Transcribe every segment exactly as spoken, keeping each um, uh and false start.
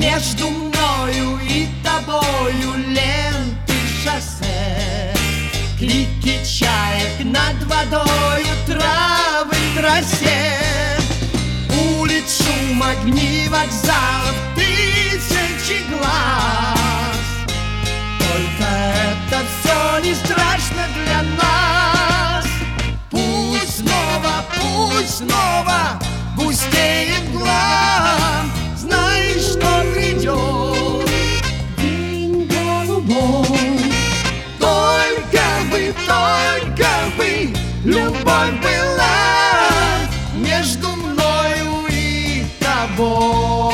Между мною и тобою ленты шоссе, клики чаек над водою, травы в росе, улиц шум, огни вокзалов, тысячи глаз. Только это все не страшно для нас. Пусть снова, пусть снова густеет мгла, знаешь, что придет день голубой. Только бы, только бы любовь была между мною и тобой.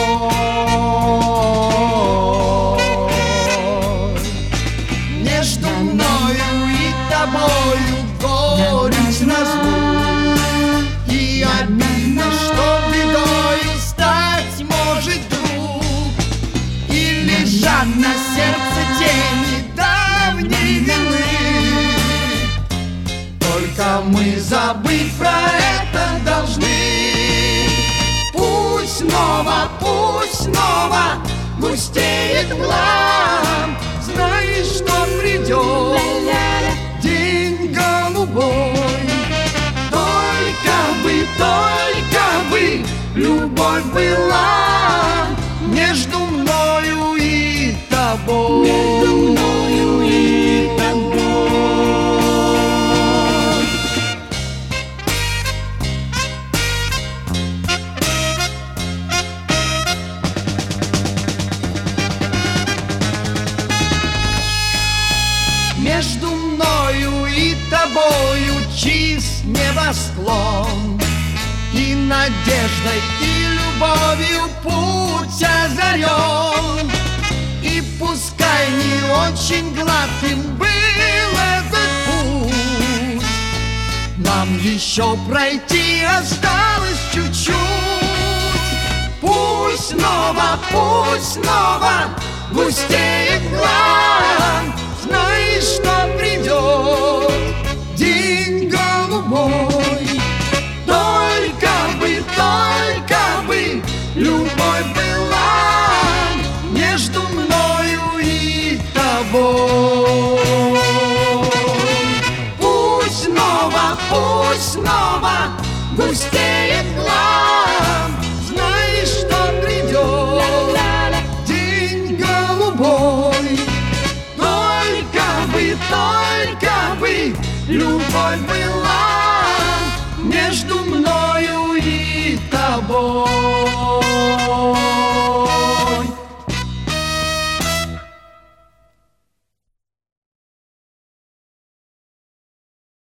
Между мною и тобою горечь разлук, и обидно, что бедою стать может вдруг, и лежат на сердце тени давней вины. Только мы забыть про это должны. Пусть снова, пусть снова густеет мгла, знаешь, что придет день голубой. Только бы, только бы любовь была между мною и тобой. Между мною и тобой. Между мною и тобою чист небосклон, и надеждой, и любовью путь озарен. И пускай не очень гладким был этот путь, нам еще пройти осталось чуть-чуть. Пусть снова, пусть снова густеет мгла, знаешь, что придет день голубой. Только бы, только бы любовь была между мною и тобой. Пусть снова, пусть снова густеет мгла, знаешь, что придет день голубой. Только бы, только бы любовь была